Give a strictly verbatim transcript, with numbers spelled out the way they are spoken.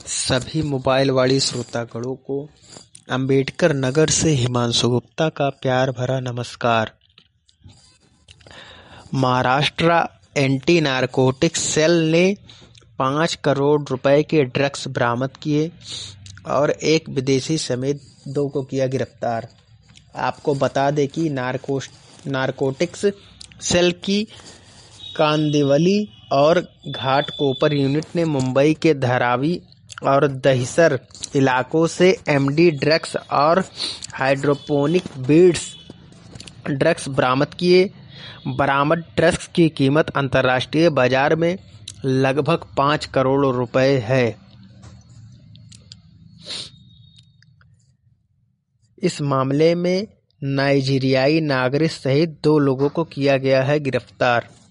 सभी मोबाइल वाली श्रोतागणों को अंबेडकर नगर से हिमांशु गुप्ता का प्यार भरा नमस्कार। महाराष्ट्र एंटी नारकोटिक्स सेल ने पाँच करोड़ रुपए के ड्रग्स बरामद किए और एक विदेशी समेत दो को किया गिरफ्तार। आपको बता दें कि नारको नारकोटिक्स सेल की कांदिवली और घाटकोपर यूनिट ने मुंबई के धारावी और दहिसर इलाकों से एमडी ड्रग्स और हाइड्रोपोनिक बीड्स ड्रग्स बरामद किए। बरामद ड्रग्स की कीमत अंतर्राष्ट्रीय बाजार में लगभग पाँच करोड़ रुपए है। इस मामले में नाइजीरियाई नागरिक सहित दो लोगों को किया गया है गिरफ्तार।